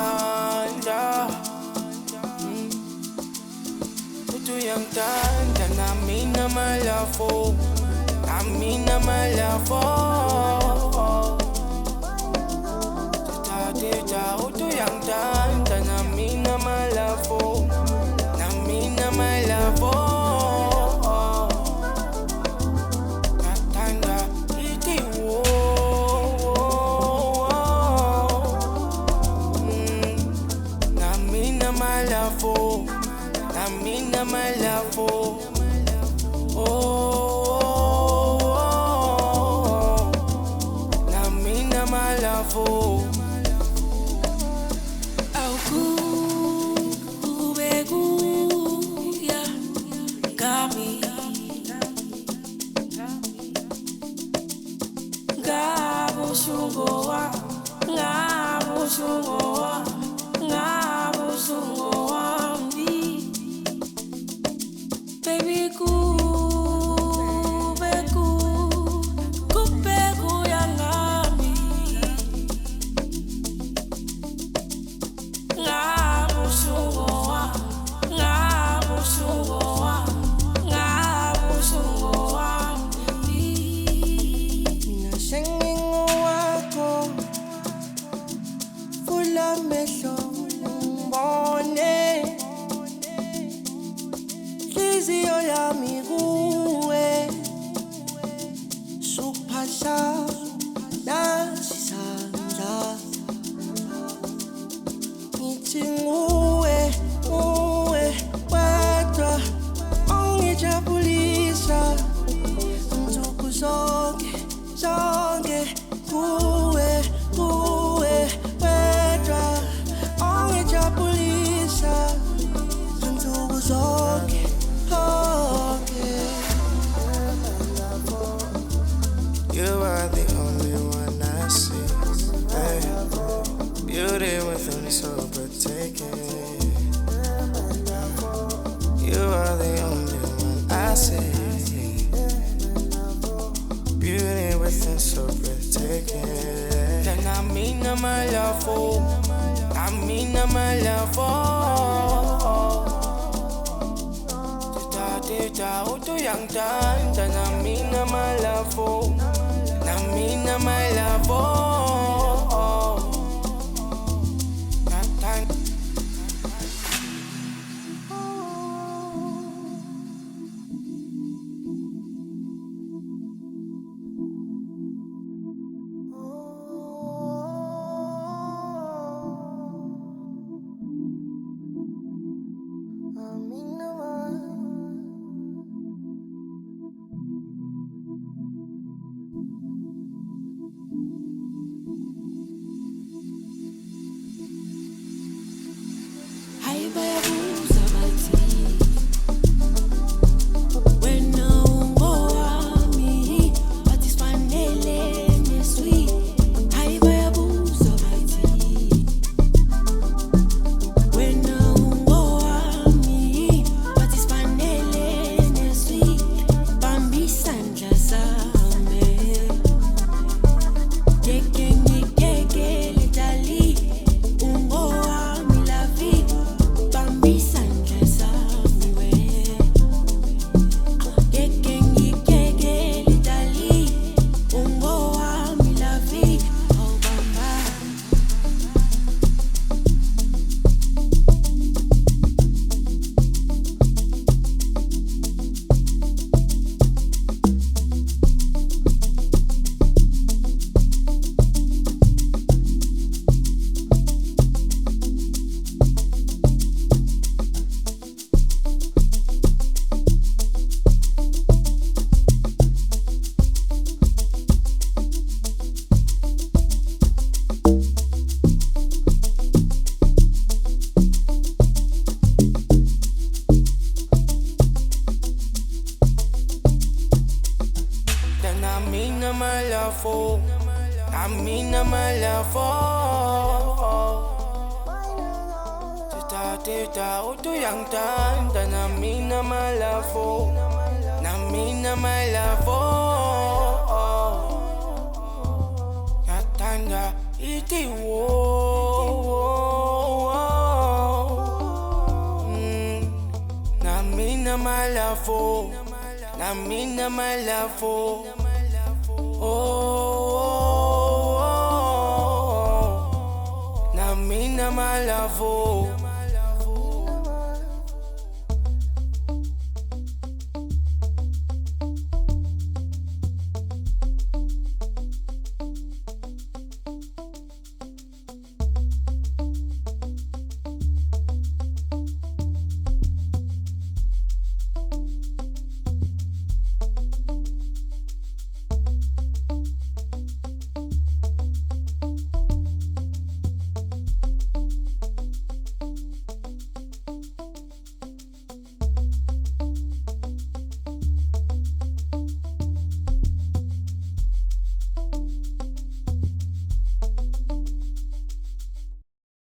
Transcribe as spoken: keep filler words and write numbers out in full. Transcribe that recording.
tanda mm. Uto yang tanda nami na malafo, nami na malafo. Tita tita uto yang tanda nami na malafo, nami na malafo. Malafo, namina malafo, oh, oh, oh, namina malafo. Au ku ubegu ya kami, ngabo sungoa, ngabo sungoa. Baby, ku, beku, ku beku yang ngami, ngabu sungoa, ngabu sungoa, ngabu sungoa. Mina singing wako, fula mehlo mbone. Inhliziyo yami kuwe, suphahla nasi isandla. Ngithi nguwe, nguwe wedwa ongijabulisa nsuku zonke, zonke. Kuwe, kuwe wedwa ongijabulisa nsuku zonke. You are the only one I see. Hey. Beauty within so breathtaking. You are the only one I see. Beauty within so breathtaking. Then I mean my love for, I mean my love for. Tita uto yang tanda nami na malafo, nami na malafo. malafo, amina malafo. Tita tita uto yang tanda namina malafo, namina malafo. Katanda iti wo. mina malafo, na mina malafo. Oh, na mina malafo.